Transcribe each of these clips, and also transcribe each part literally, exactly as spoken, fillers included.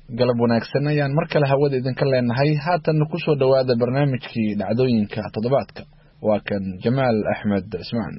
galab wanaagsan ayaan mar kale hawada idinka leenahay haatan ku soo dhawaada barnaamijkii dhacdooyinka toddobaadka waa kan Jamaal Axmed Ismaan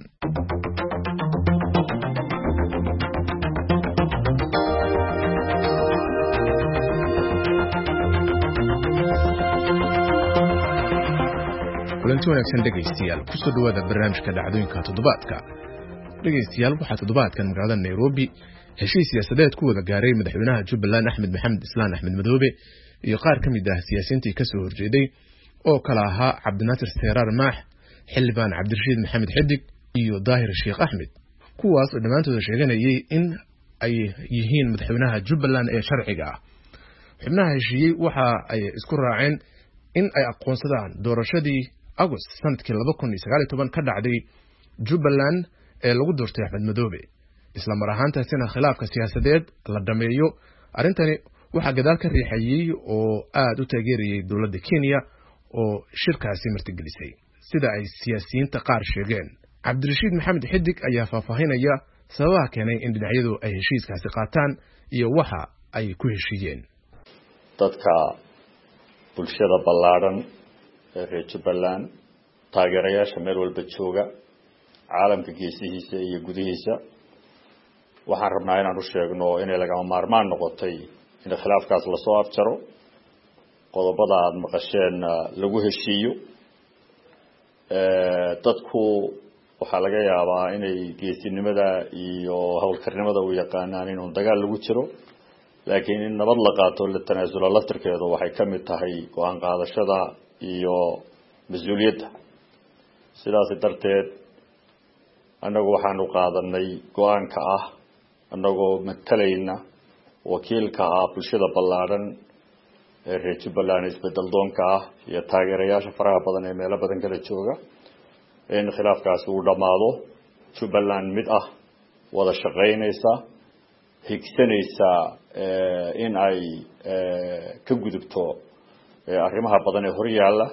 kulanti wanaagsan dhegeystayaal ku soo dhawaada barnaamijka dhacdooyinka toddobaadka dhegeystayaal waxaa toddobaadkan magaalada Nairobi heshiis siyaasadeed ku wada gaaray madaxweynaha Jubbaland Axmed Maxamed Islaan Axmed Madoobe iyo qaar ka mid ah siyaasiyiintii ka soo horjeeday oo kala ahaa Cabdinaasir Seeraar Maax Xildhibaan Cabdirashiid Maxamed Xidig iyo Daahir Sheekh Axmed kuwaas oo dhamaantood sheeganayay in ay yihiin madaxweynaha Jubbaland ee sharciga ah xubnaha heshiiyey waxa ay isku raaceen in ay aqoonsadaan doorashadii August sanadkii laba kun iyo sagaal iyo toban ka dhacday Jubbaland ee lagu doortay Axmed Madoobe isla mar ahaantaasina khilaafka siyaasadeed la dhameeyo arintani waxa gadaal ka riixayay oo aad u taageerayay dawladda Kenya oo shirkaasi martigelisay sida ay siyaasiyiinta qaar sheegeen Cabdirashiid Maxamed Xidig ayaa faahfaahinaya sababaha keenay in dhinacyadu ay heshiiskaasi qaataan iyo waxa ay ku heshiiyeen dadka bulshada ballaaran ee reer Jubbaland taageerayaasha meel walba jooga caalamka geesihiisa iyo gudihiisa waxaan rabnaa inaan u sheegno inay lagama maarmaan noqotay in khilaafkaas la soo afjaro qodobada aad maqasheen lagu heshiiyo ee dadku waxa laga yaabaa inay geesinimada iyo hawlkarnimada u yaqaanaan inuu dagaal lagu jiro laakiin in nabad la qaato la tanaasulo laftirkeedu waxay ka mid tahay go'aan qaadashada iyo mas'uuliyadda sidaas darteed anagu waxaanu qaadanay go'aanka ah anagoo matalayna wakiilka ah bulshada ballaaran ee reer Jubbaland isbedel doonka ah iyo taageerayaasha faraha badan ee meelo badan kala jooga in khilaafkaas uu dhamaado Jubbaland mid ah wada shaqeynaysa higsanaysa in ay ka gudubto arrimaha badan ee hor yaalla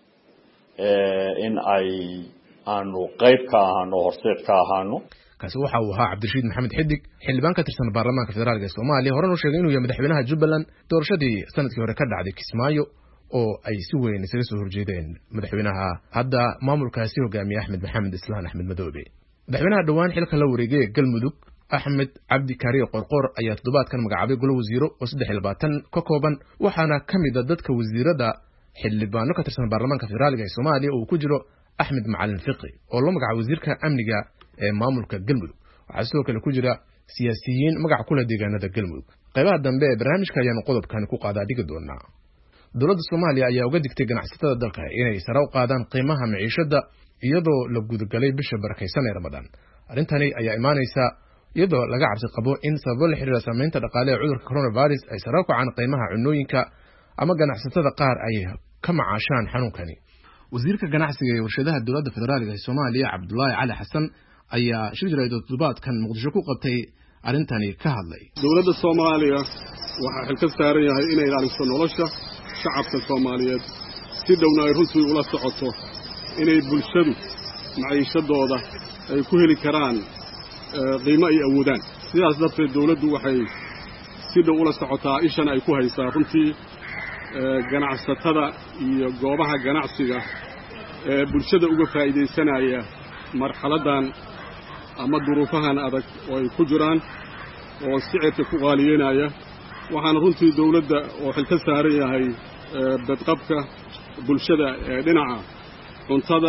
in ay aanu qayb ka ahaano horseed ka ahaano kaasi waxa uu ahaa Cabdirashiid Maxamed Xidig xildhibaan ka tirsan baarlamaanka federaalka Soomaaliya horena sheegay inuu yahay madaxweynaha Jubbaland doorashadii sanadkii hore ka dhacday Kismaayo oo ay si weyn isaga soo horjeedeen madaxweynaha hadda maamulkaasi hogaamiye Axmed Maxamed Islaan Axmed Madoobe madaxweynaha dhawaan xilka la wareegay Galmudug Axmed Cabdi Kaariye Qorqor ayaa toddobaadkan magacaabay golo wasiiro oo saddex iyo labaatan ka kooban waxaana kamid ah dadka wasiirada xildhibaano ka tirsan baarlamaanka federaalka Soomaaliya oo ku jiro Axmed Macalin Fiqi oo loo magacaabay wasiirka amniga ee maamulka Galmudug waxa sidoo kale ku jira siyaasiyiin magac kula deegaanada Galmudug qaybaha dambe ee barnaamijka ayaan qodobkan ku qaadaa dhigi doonaa dawladda Soomaaliya ayaa uga digtay ganacsatada dalka inay sare u qaadaan qiimaha maciishada iyadoo la gudagalay bisha barakeysan ee Ramadaan arintani ayaa imaanaysa iyadoo laga cabsi qabo in sabab la xiriira saameynta dhaqaale ee cudurka coronavirus ay sare u kacaan qiimaha cunooyinka ama ganacsatada qaar ay ka macaashaan xanuunkani wasiirka ganacsiga ee warshadaha dawladda federaalka ee Soomaaliya Cabdullaahi Cali Xasan ayaa shir jiray toddobaadkan Muqdisho ku qabtay arintani ka hadlay dawladda Soomaaliya waxa xil ka saaran yahay inay ilaaliso nolosha shacabka Soomaaliyeed si dhowna ay runtii ula socoto inay bulshadu maciishadooda ay ku heli karaan qiimo ay awoodaan sidaas darteed dawladdu waxay si dhow ula socotaa ishan ay ku haysaa runtii ganacsatada iyo goobaha ganacsiga ee bulshada uga faa'iideysanaya marxaladan ama duruufahan adag oo ay ku jiraan oo sicirka ku qaaliyeynaya waxaan runtii dawladda oo xil ka saaran yahay badqabka bulshada ee dhinaca cuntada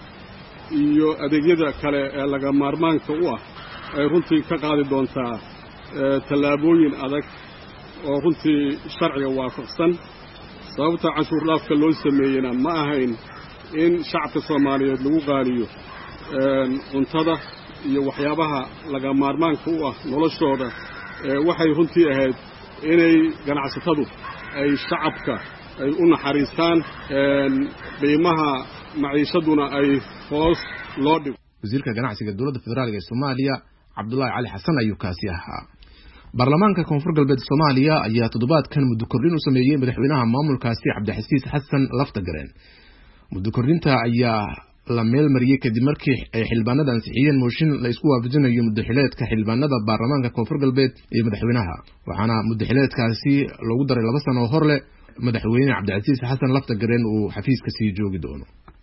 iyo adeegyada kale ee laga maarmaanka u ah ay runtii ka qaadi doontaa tallaabooyin adag oo runtii sharciga waafaqsan sababta canshuur dhaafka loo sameeyena ma ahayn in shacabka Soomaaliyeed lagu qaaliyo cuntada iyo waxyaabaha laga maarmaanka u ah noloshooda waxay runtii ahayd inay ganacsatadu ay shacabka ay u naxariistaan qiimaha maciishaduna ay hoos loo dhigo wasiirka ganacsiga dawladda federaalka ee Soomaaliya Cabdullaahi Cali Xasan ayuu kaasi ahaa baarlamaanka koonfur galbeed Soomaaliya ayaa toddobaadkan muddo kordhin u sameeyay madaxweynaha maamulkaasi Cabdixasiis Xasan Laftagareen muddo kordhinta ayaa la meel mariyay kadib markii ay xildhibaanada ansixiyeen mooshin la isku waafajinayo muddaxileedka xildhibaanada baarlamaanka koonfur galbeed iyo madaxweynaha waxaana muddaxileedkaasi lagu daray laba sano oo hor leh madaxweyne cabdicasiis xasan laftagareen uu xafiiska sii joogi doono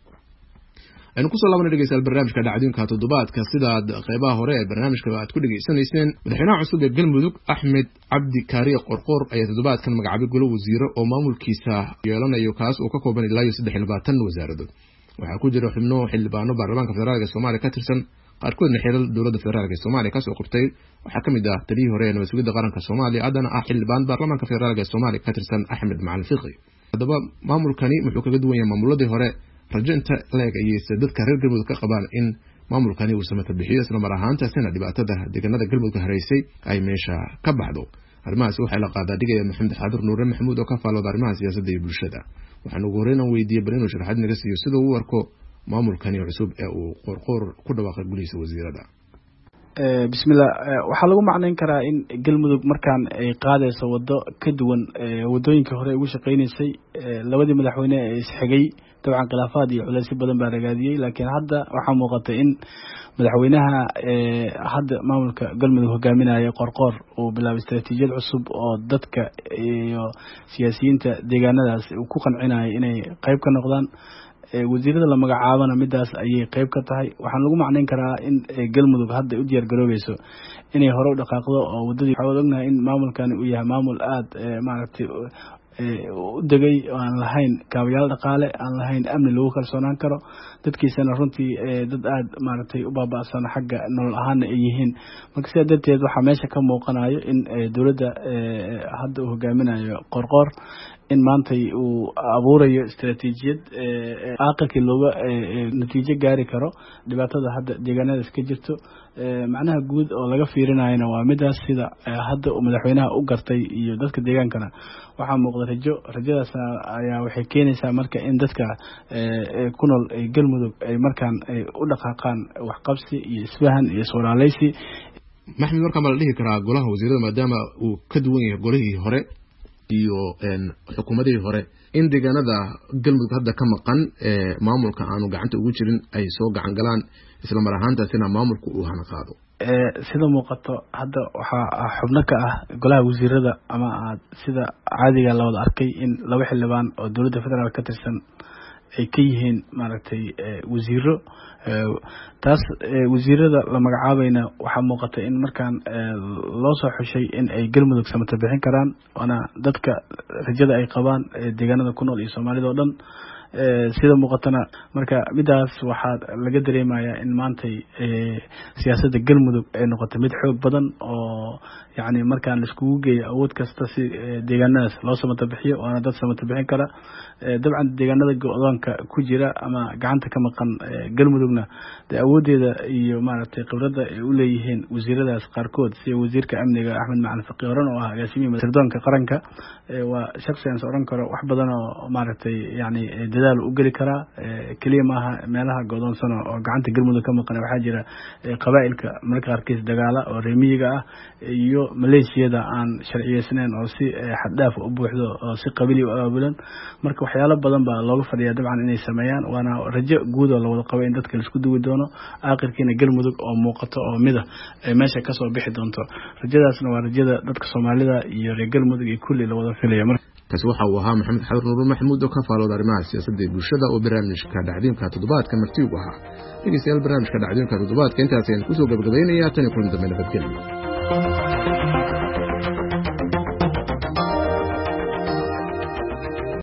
aynu kusoo laabana dhegeystayaal barnaamijka dhacdooyinka toddobaadka sidaad qeybaha hore ee barnaamijka aad ku dhegeysanayseen madaxweynaha cusub ee galmudug axmed cabdi kaariye qorqoor ayaa toddobaadkan magacaabay golo wasiiro oo maamulkiisa yeelanayo kaas oo ka kooban ilaa iyo saddex iyo labaatan wasaaradood waxaa ku jira xubno xildhibaano baarlamaanka federaalka soomaaliya ka tirsan qaarkoodna xeelal dowladda federaalka ee soomaaliya kasoo qabtay waxaa ka mid ah taliyihii hore ee nabad sugidda qaranka soomaaliya haddana ah xildhibaan baarlamaanka federaalka ee soomaaliya ka tirsan axmed macalin fiqi haddaba maamulkani wuxuu kaga duwan yahay maamuladii hore rajo inta leeg ayayse dadka reer galmudug ka qabaan in maamulkani uu samata bixiyo isla mar ahaantaasina dhibaatada deegaanada galmudug hareysay ay meesha ka baxdo arrimahaasi waxaa la qaadaa dhigaya maxamed xaadir nuure maxamuud oo ka faalooda arrimaha siyaasadda iyo bulshada waxaan ugu horreyn aan weydiiyey bal inuu sharaxaad naga siiyo sida uu u arko maamulkani cusub ee uu qorqoor ku dhawaaqay gulihiisa wasiirada bismillah waxaa lagu macnayn karaa in galmudug markaan ay qaadayso wado ka duwan wadooyinkii hore ugu shaqeynaysay labadii madaxweyne ee isxigay dabcan khilaafaad iyo culaysyo badan baa ragaadiyey laakiin hadda waxaa muuqata in madaxweynaha hadda maamulka galmudug hogaaminaya qorqoor uu bilaabay istaraatiijiyad cusub oo dadka iyo siyaasiyiinta deegaanadaas uu ku qancinayo inay qayb ka noqdaan wasiirada la magacaabana midaas ayay qayb ka tahay waxaan lagu macnayn karaa in galmudug hadda u diyaar garoobeyso inay hore u dhaqaaqdo oo wadadii waxaan ognahay in maamulkani uu yahay maamul aada maaragtay u degay oo aan lahayn kaabayaal dhaqaale aan lahayn amni lagu kalsoonaan karo dadkiisana runtii dad aada maaragtay u baaba'san xagga nolol ahaana ay yihiin marka sidaa darteed waxaa meesha ka muuqanayo in dowladda hadda uu hogaaminayo qorqoor in maantay uu abuurayo istaraatiijiyad aaqilkii looga natiijo gaari karo dhibaatada hadda deegaanadaas ka jirto macnaha guud oo laga fiirinayana waa midaas sida hadda uu madaxweynaha u gartay iyo dadka deegaankana waxaa muuqda rajo rajadaas ayaa waxay keenaysaa marka in dadka ku nool galmudug ay markaan u dhaqaaqaan waxqabsi iyo isfahan iyo iswaraaleysi maxmed markaa ma la dhihi karaa golaha wasiirada maadaama uu ka duwan yahay golihii hore iyo xukuumadihii hore in deegaanada galmudug hadda ka maqan maamulka aanu gacanta ugu jirin ay soo gacan galaan isla mar ahaantaasina maamulku uu hana qaado sida muuqato hadda waxaa xubno ka ah golaha wasiirada ama aad sida caadiga lawada arkay in laba xildhibaan oo dowladda federaal ka tirsan ay ka yihiin maaragtay wasiiro taas wasiirada la magacaabayna waxaa muuqata in markaan loo soo xushay in ay galmudug samata bixin karaan waana dadka rajada ay qabaan deegaanada ku nool iyo soomaalida oo dhan sida muuqatana marka midaas waxaa laga dareemayaa in maantay siyaasadda galmudug ay noqotay mid xoog badan oo yacni markaan laiskugu geeyo awood kasta si deegaanadaas loo samata bixiyo waana dad samata bixin kara dabcan deegaanada go-doonka ku jira ama gacanta ka maqan galmudugna dee awooddeeda iyo maaragtay khibradda ay u leeyihiin wasiiradaas qaarkood sida wasiirka amniga axmed macalin faqi horan oo ah agaasimihi sirdoonka qaranka waa shaksigaans odhan karo wax badan oo maaragtay yacni dadaal u geli karaa keliya maaha meelaha go-doonsan oo gacanta galmudug ka maqan waxaa jira qabaa'ilka marka qaarkiis dagaala oo reemiyiga ah iyo maleeshiyada aan sharciyeysnayn oo si xaddhaaf u buuxdo oo si qabili u abaabulan marka waxyaalo badan baa looga fadhiyaa dabcan inay sameeyaan waana rajo guud oo lawada qabo in dadka laisku duwi doono aakhirkiina galmudug oo muuqato oo mida ay meesha kasoo bixi doonto rajadaasna waa rajada dadka soomaalida iyo reer galmudug iyo kulli lawada filaya kaasi waxa uu ahaa maxamed xadir nuur maxamuud oo ka faalooda arrimaha siyaasadda iyo bulshada oo barnaamijka dhacdooyinka toddobaadka marti ugu ahaa dhegeystayaal barnaamijka dhacdooyinka toddobaadka intaas ayaan kusoo gabagabaynayaa tan iyo kulan dambe nabadgelyo